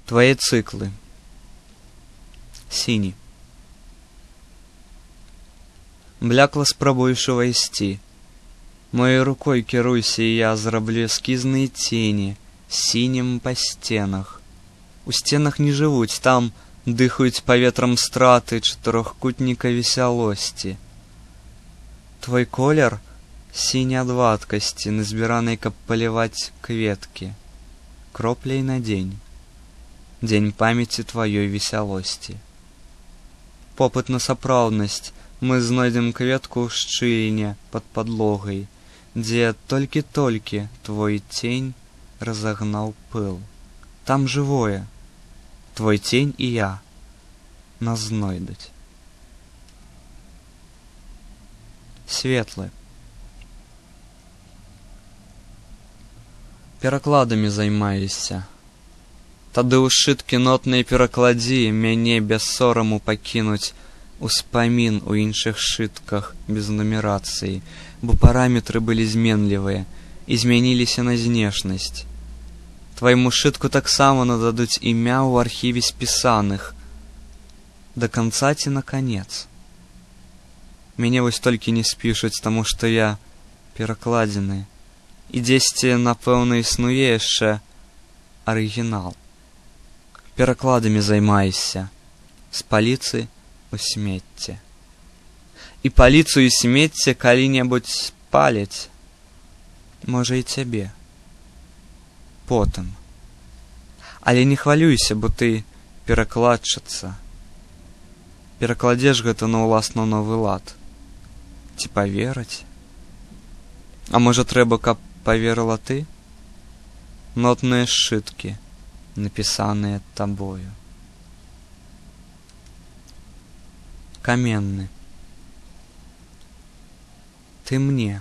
Твои циклы. Синий. Блякла спрабуеш увайсці. Моей рукой кіруйся, і я зраблю эскізныя цені сінім па сценах. У сценах не жывуць, там дыхаюць паветрам страты чатырохкутніка весялосці. Твой колер сіні ад вадкасці, назбіранай, каб паліваць кветкі. Кропляй на дзень. Дзень памяці тваёй весялосці. Попыт на сапраўднасць. Мы знойдзем кветку ў шчыліне пад падлогай, дзе толькі-толькі твой цень разагнаў пыл. Там жывое. Твой цень і я нас знойдуць. Светлы. Перакладамі займаешся. Тады ў сшыткі нотнай перакладзі, мяне без сораму пакінуць успамін у іншых сшытках без нумерацыі, бо параметры былі зменлівыя і змяніліся на знешнасць. Твайму сшытку таксама нададуць імя ў архіве спісаных. Да канца ці на канец. Мяне вось толькі не спішуць, таму што я перакладзены. І дзесьці, напэўна, існуе яшчэ арыгінал. Перакладамі займаешся. З паліцы у смецце. І паліцу і смецце калі-небудзь паляць. Можа, і цябе. Потым. Але не хвалюйся, бо ты перакладчыца. Перакладзеш гэта на ўласна новы лад. Ці павераць? А можа, трэба, каб паверыла ты? Нотныя сшыткі, напісаныя табою. Каменны. Ты мне.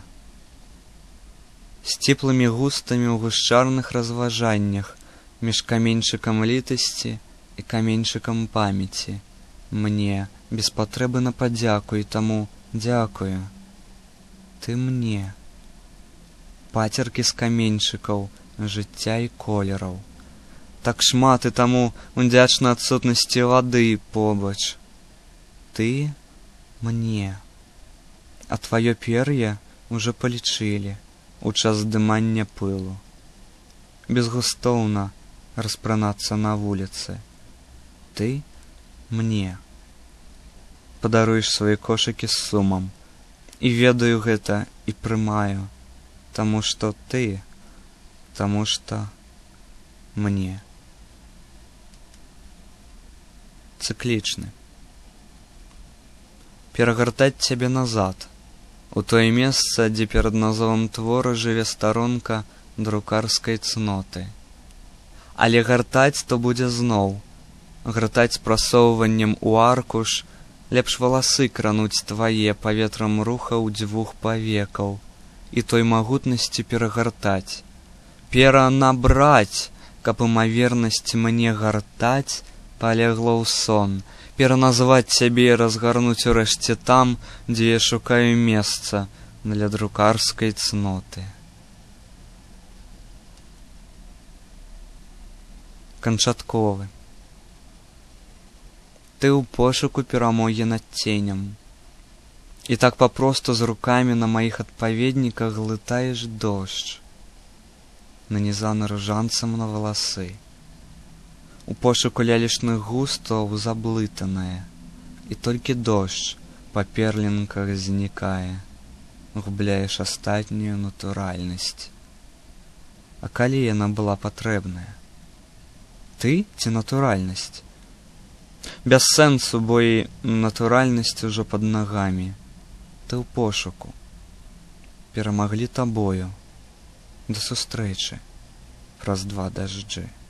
З цеплымі густамі ў гушчарных разважаннях між каменьчыкам літасці і каменьчыкам памяці. Мне, без патрэбы на падзяку, і таму дзякую. Ты мне. Пацеркі з каменьчыкаў, жыцця і колераў. Так шмат, і таму удзячна адсутнасці вады побач. Ты мне. А тваё пер'е уже палічылі у час здымання пылу. Безгустоўна распранацца на вуліцы. Ты мне. Падаруеш свае кошыкі з сумам. І ведаю гэта, і прымаю. Таму што ты, таму што мне. Цыклічны. Перагартаць цябе назад, у тое месца, дзе перад назовам твора жыве старонка друкарскай цноты. Але гартаць то будзе зноў. Гартаць прасоўваннем у аркуш, лепш валасы крануць твае паветрам рухаў дзвюх павекаў, і той магутнасці перагартаць. Перанабраць, каб імавернасць мне гартаць палегла ў сон, пераназваць сябе і разгарнуць урэшце там, дзе я шукаю месца для друкарскай цноты. Канчатковы. Ты ў пошуку перамогі над ценем. І так папросту з рукамі на маіх адпаведніках глытаеш дождж, нанізаны ружанцам на валасы. У пошуку лялечных густаў заблытанае, і толькі дождж па перлінках знікае, губляеш астатнюю натуральнасць. А калі яна была патрэбная? Ты ці натуральнасць? Без сэнсу, бо і натуральнасць ужо пад нагамі. Ты ў пошуку. Перамаглі табою. Да сустрэчы праз 2 дажджы.